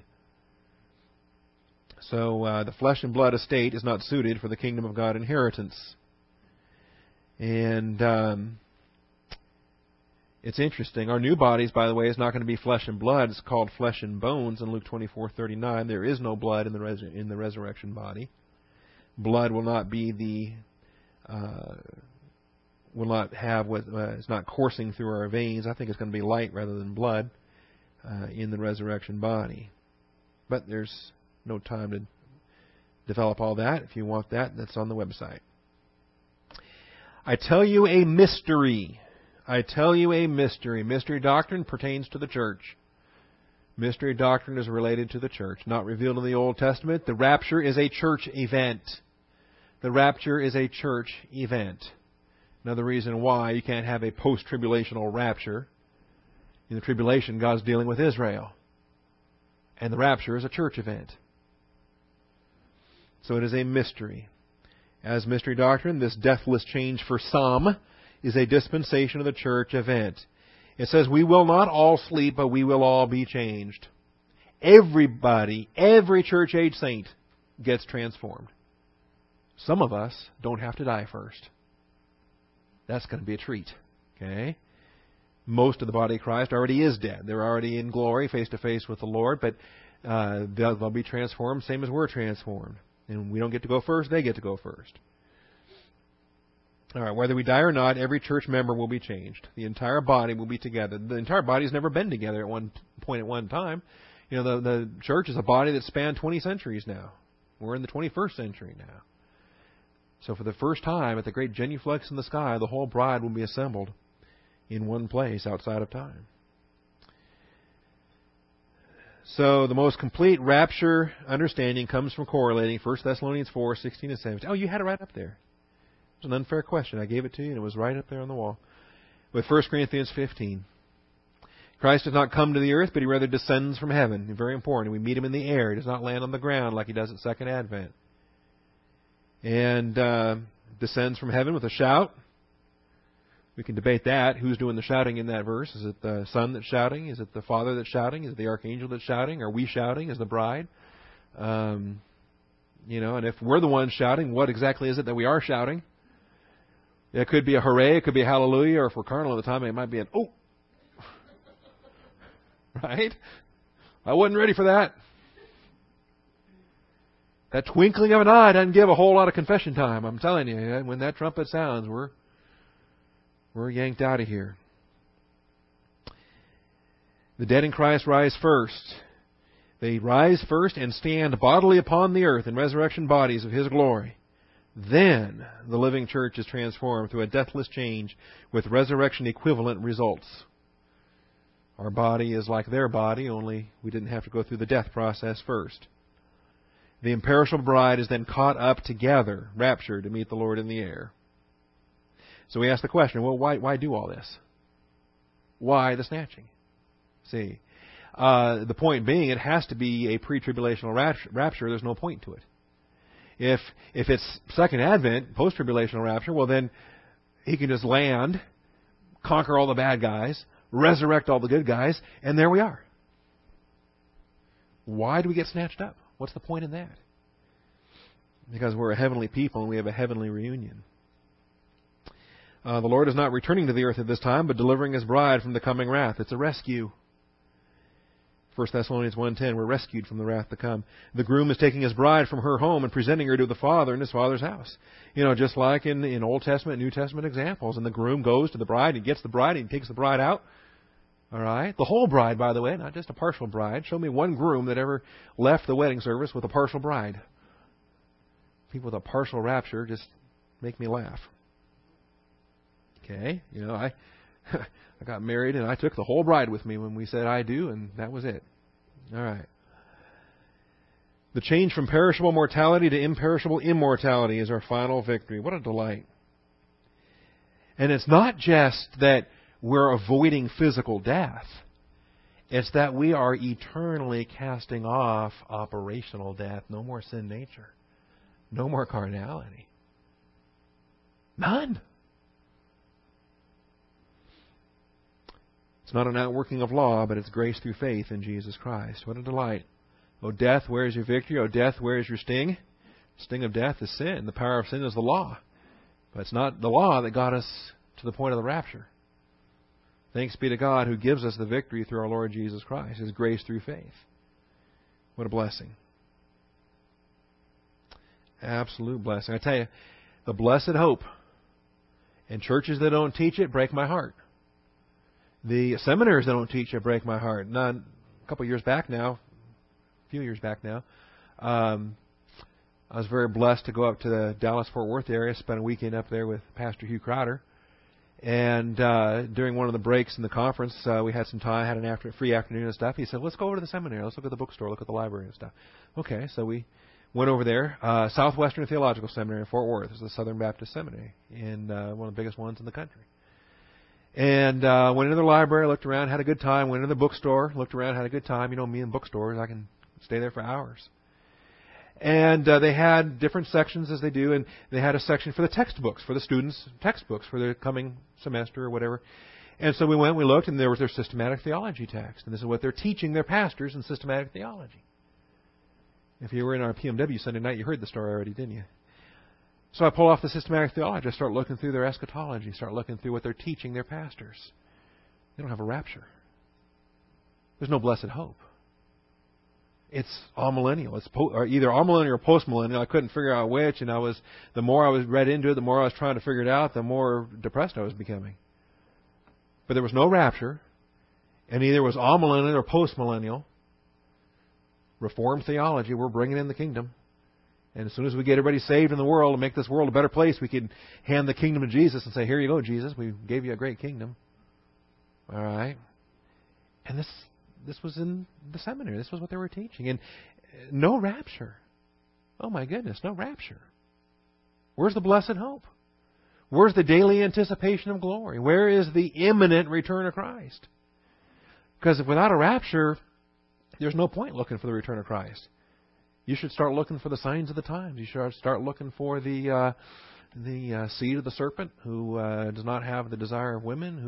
So the flesh and blood estate is not suited for the kingdom of God inheritance. And it's interesting. Our new bodies, by the way, is not going to be flesh and blood. It's called flesh and bones in Luke 24:39. There is no blood in the resurrection body. Blood will not be will not have what it's not coursing through our veins. I think it's going to be light rather than blood in the resurrection body. But there's no time to develop all that. If you want that, that's on the website. I tell you a mystery. I tell you a mystery. Mystery doctrine pertains to the church. Mystery doctrine is related to the church, not revealed in the Old Testament. The rapture is a church event. The rapture is a church event. Another reason why you can't have a post-tribulational rapture. In the tribulation, God's dealing with Israel. And the rapture is a church event. So it is a mystery. As mystery doctrine, this deathless change for some is a dispensation of the church event. It says, we will not all sleep, but we will all be changed. Everybody, every church age saint gets transformed. Some of us don't have to die first. That's going to be a treat. Okay? Most of the body of Christ already is dead. They're already in glory, face to face with the Lord, but they'll be transformed, same as we're transformed. And we don't get to go first, they get to go first. All right, whether we die or not, every church member will be changed. The entire body will be together. The entire body's never been together at one point at one time. You know, the church is a body that spanned 20 centuries now. We're in the 21st century now. So for the first time, at the great genuflex in the sky, the whole bride will be assembled in one place outside of time. So the most complete rapture understanding comes from correlating 1 Thessalonians 4, 16 and 17. Oh, you had it right up there. It was an unfair question. I gave it to you, and it was right up there on the wall. With 1 Corinthians 15. Christ does not come to the earth, but He rather descends from heaven. Very important. We meet Him in the air. He does not land on the ground like He does at Second Advent. And descends from heaven with a shout. We can debate that. Who's doing the shouting in that verse? Is it the Son that's shouting? Is it the Father that's shouting? Is it the Archangel that's shouting? Are we shouting as the bride? And if we're the ones shouting, what exactly is it that we are shouting? It could be a hooray, it could be a hallelujah, or if we're carnal at the time, it might be an oh. Right? I wasn't ready for that. That twinkling of an eye doesn't give a whole lot of confession time. I'm telling you, when that trumpet sounds, we're yanked out of here. The dead in Christ rise first. They rise first and stand bodily upon the earth in resurrection bodies of His glory. Then the living church is transformed through a deathless change with resurrection equivalent results. Our body is like their body, only we didn't have to go through the death process first. The imperishable bride is then caught up together, raptured, to meet the Lord in the air. So we ask the question, well, why do all this? Why the snatching? See, the point being, it has to be a pre-tribulational rapture. There's no point to it. If it's Second Advent, post-tribulational rapture, well then He can just land, conquer all the bad guys, resurrect all the good guys, and there we are. Why do we get snatched up? What's the point in that? Because we're a heavenly people and we have a heavenly reunion. The Lord is not returning to the earth at this time, but delivering His bride from the coming wrath. It's a rescue. 1 Thessalonians 1:10, we're rescued from the wrath to come. The groom is taking his bride from her home and presenting her to the Father in His Father's house. Just like in Old Testament, New Testament examples. And the groom goes to the bride and gets the bride and takes the bride out. All right? The whole bride, by the way, not just a partial bride. Show me one groom that ever left the wedding service with a partial bride. People with a partial rapture just make me laugh. Okay? I got married and I took the whole bride with me when we said I do, and that was it. All right. The change from perishable mortality to imperishable immortality is our final victory. What a delight. And it's not just that we're avoiding physical death. It's that we are eternally casting off operational death. No more sin nature. No more carnality. None. It's not an outworking of law, but it's grace through faith in Jesus Christ. What a delight. O death, where is your victory? O death, where is your sting? The sting of death is sin. The power of sin is the law. But it's not the law that got us to the point of the rapture. Thanks be to God who gives us the victory through our Lord Jesus Christ. His grace through faith. What a blessing. Absolute blessing. I tell you, the blessed hope. And churches that don't teach it break my heart. The seminaries that don't teach it break my heart. A few years back now, I was very blessed to go up to the Dallas-Fort Worth area, spend a weekend up there with Pastor Hugh Crowder. And during one of the breaks in the conference, we had some time, had a free afternoon and stuff. He said, let's go over to the seminary. Let's look at the bookstore, look at the library and stuff. Okay, so we went over there. Southwestern Theological Seminary in Fort Worth. It's the Southern Baptist Seminary, and one of the biggest ones in the country. And went into the library, looked around, had a good time. Went into the bookstore, looked around, had a good time. You know me in bookstores, I can stay there for hours. And they had different sections as they do, and they had a section for the textbooks, for the students' textbooks for the coming semester or whatever. And so we went, we looked, and there was their systematic theology text. And this is what they're teaching their pastors in systematic theology. If you were in our PMW Sunday night, you heard the story already, didn't you? So I pull off the systematic theology. I start looking through their eschatology, start looking through what they're teaching their pastors. They don't have a rapture. There's no blessed hope. It's all millennial. It's either all millennial or post millennial. I couldn't figure out which, and the more I was read into it, the more I was trying to figure it out, the more depressed I was becoming. But there was no rapture, and either it was all millennial or post millennial. Reformed theology, we're bringing in the kingdom. And as soon as we get everybody saved in the world and make this world a better place, we can hand the kingdom to Jesus and say, here you go, Jesus, we gave you a great kingdom. All right? And this was in the seminary. This was what they were teaching. And no rapture. Oh my goodness, no rapture. Where's the blessed hope? Where's the daily anticipation of glory? Where is the imminent return of Christ? Because if without a rapture, there's no point looking for the return of Christ. You should start looking for the signs of the times. You should start looking for the seed of the serpent who does not have the desire of women,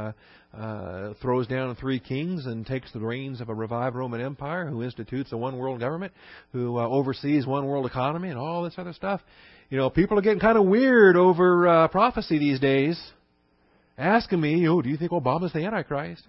who throws down 3 kings and takes the reins of a revived Roman Empire, who institutes a one-world government, who oversees one-world economy and all this other stuff. You know, people are getting kind of weird over prophecy these days, asking me, do you think Obama's the Antichrist?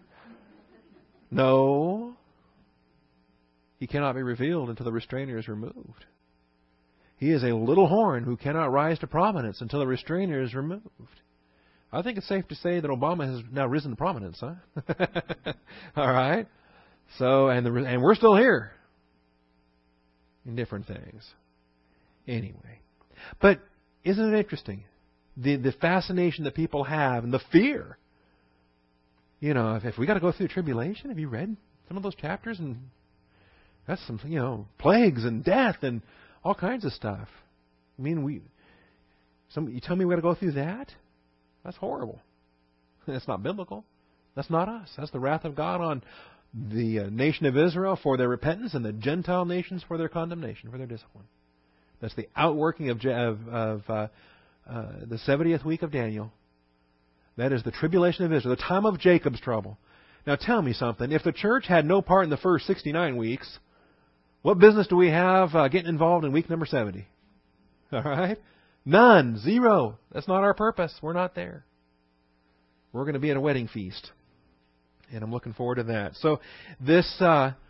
No. He cannot be revealed until the restrainer is removed. He is a little horn who cannot rise to prominence until the restrainer is removed. I think it's safe to say that Obama has now risen to prominence, huh? All right. So, and we're still here in different things. Anyway, but isn't it interesting the fascination that people have and the fear? You know, if we got to go through tribulation, have you read some of those chapters? And that's some, plagues and death and all kinds of stuff. I mean, you tell me we got to go through that? That's horrible. That's not biblical. That's not us. That's the wrath of God on the nation of Israel for their repentance and the Gentile nations for their condemnation, for their discipline. That's the outworking of the 70th week of Daniel. That is the tribulation of Israel, the time of Jacob's trouble. Now tell me something. If the church had no part in the first 69 weeks, what business do we have getting involved in week number 70? All right? None. Zero. That's not our purpose. We're not there. We're going to be at a wedding feast. And I'm looking forward to that. So this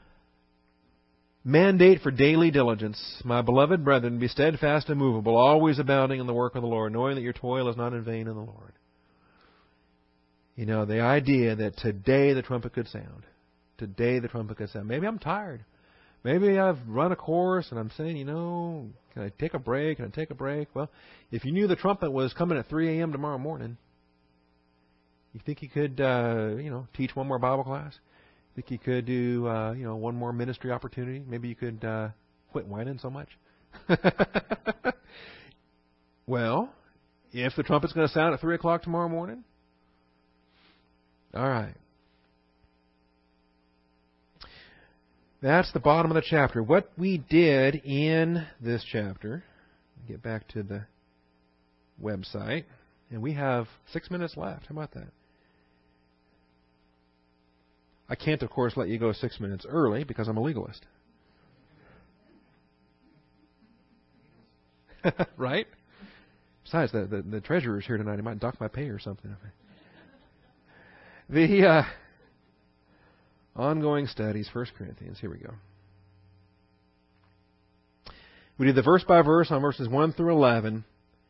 mandate for daily diligence, my beloved brethren, be steadfast and immovable, always abounding in the work of the Lord, knowing that your toil is not in vain in the Lord. You know, the idea that today the trumpet could sound. Today the trumpet could sound. Maybe I'm tired. Maybe I've run a course and I'm saying, can I take a break? Can I take a break? Well, if you knew the trumpet was coming at 3 a.m. tomorrow morning, you think you could, teach one more Bible class? Think you could do, one more ministry opportunity? Maybe you could quit whining so much? Well, if the trumpet's going to sound at 3 o'clock tomorrow morning, all right. That's the bottom of the chapter. What we did in this chapter, get back to the website, and we have 6 minutes left. How about that? I can't, of course, let you go 6 minutes early because I'm a legalist. Right? Besides, the treasurer's here tonight. He might dock my pay or something. The ongoing studies, 1 Corinthians. Here we go. We did the verse by verse on verses 1 through 11,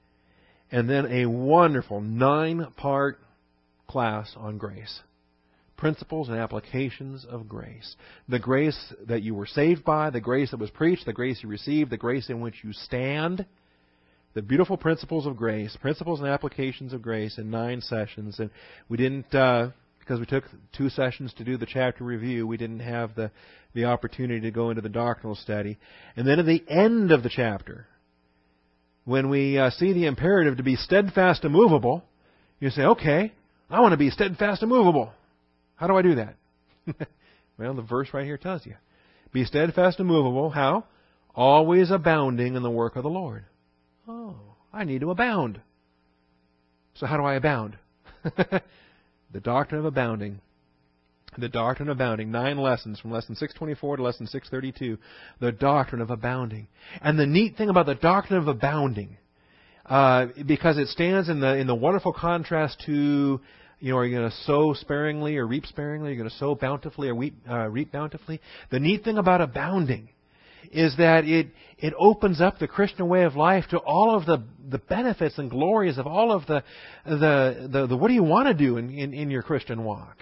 and then a wonderful 9-part class on grace. principles and applications of grace. The grace that you were saved by, the grace that was preached, the grace you received, the grace in which you stand. The beautiful principles of grace, principles and applications of grace in 9 sessions. And we didn't, because we took 2 sessions to do the chapter review, we didn't have the opportunity to go into the doctrinal study. And then at the end of the chapter, when we see the imperative to be steadfast and immovable, you say, okay, I want to be steadfast and immovable. How do I do that? Well, the verse right here tells you. Be steadfast and immovable. How? Always abounding in the work of the Lord. Oh, I need to abound. So how do I abound? The doctrine of abounding. The doctrine of abounding. 9 lessons from lesson 624 to lesson 632. The doctrine of abounding. And the neat thing about the doctrine of abounding, because it stands in the wonderful contrast to, are you going to sow sparingly or reap sparingly? Are you going to sow bountifully or reap bountifully? The neat thing about abounding is that it opens up the Christian way of life to all of the benefits and glories of all of the what do you want to do in your Christian walk?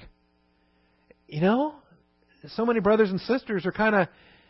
So many brothers and sisters are kind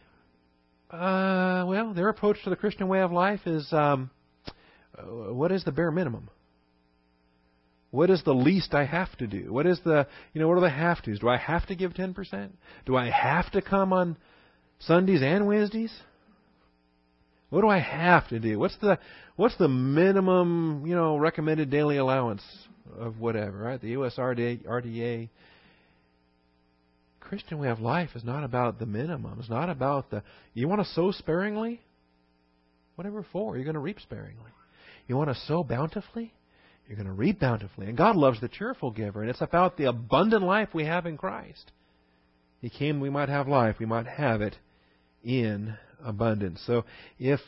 of, their approach to the Christian way of life is, what is the bare minimum? What is the least I have to do? What is what are the have-tos? Do I have to give 10%? Do I have to come on Sundays and Wednesdays? What do I have to do? What's the minimum, recommended daily allowance of whatever, right? The U.S. RDA. Christian way of life is not about the minimum. It's not about you want to sow sparingly? Whatever for. You're going to reap sparingly. You want to sow bountifully? You're going to reap bountifully. And God loves the cheerful giver. And it's about the abundant life we have in Christ. He came we might have life. We might have it in abundance. So if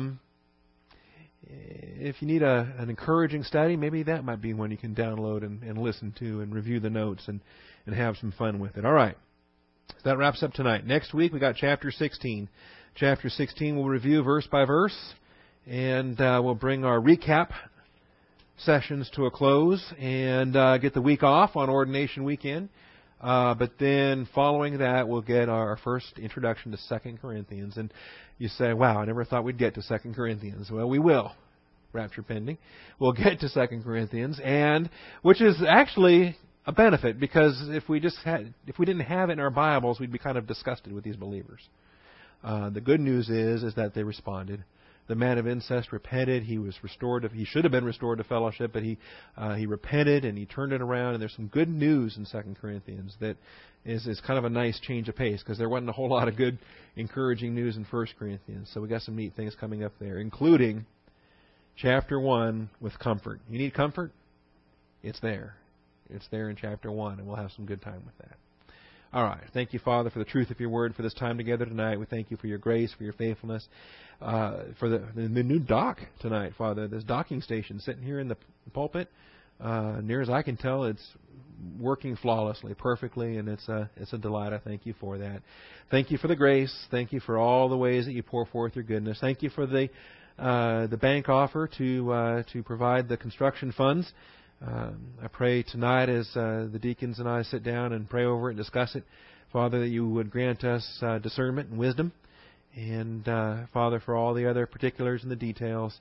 you need an encouraging study, maybe that might be one you can download and listen to and review the notes and have some fun with it. All right. So that wraps up tonight. Next week we got chapter 16. Chapter 16 we'll review verse by verse, and we'll bring our recap sessions to a close and get the week off on ordination weekend. But then following that, we'll get our first introduction to 2 Corinthians. And you say, wow, I never thought we'd get to 2 Corinthians. Well, we will. Rapture pending. We'll get to 2 Corinthians, and which is actually a benefit, because if we didn't have it in our Bibles, we'd be kind of disgusted with these believers. The good news is that they responded. The man of incest repented. He was restored. He should have been restored to fellowship, but he repented and he turned it around. And there's some good news in 2 Corinthians that is kind of a nice change of pace, because there wasn't a whole lot of good, encouraging news in 1 Corinthians. So we got some neat things coming up there, including chapter 1 with comfort. You need comfort? It's there. It's there in chapter 1, and we'll have some good time with that. All right. Thank you, Father, for the truth of your word, for this time together tonight. We thank you for your grace, for your faithfulness, for the new dock tonight, Father. This docking station sitting here in the pulpit, near as I can tell, it's working flawlessly, perfectly, and it's a delight. I thank you for that. Thank you for the grace. Thank you for all the ways that you pour forth your goodness. Thank you for the bank offer to provide the construction funds. I pray tonight as the deacons and I sit down and pray over it and discuss it, Father, that you would grant us discernment and wisdom. And, Father, for all the other particulars and the details,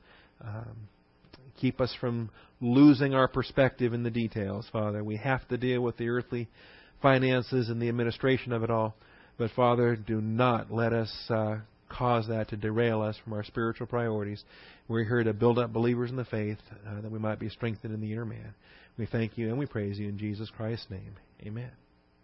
keep us from losing our perspective in the details, Father. We have to deal with the earthly finances and the administration of it all. But, Father, do not let us cause that to derail us from our spiritual priorities. We're here to build up believers in the faith, that we might be strengthened in the inner man. We thank you and we praise you in Jesus Christ's name. Amen.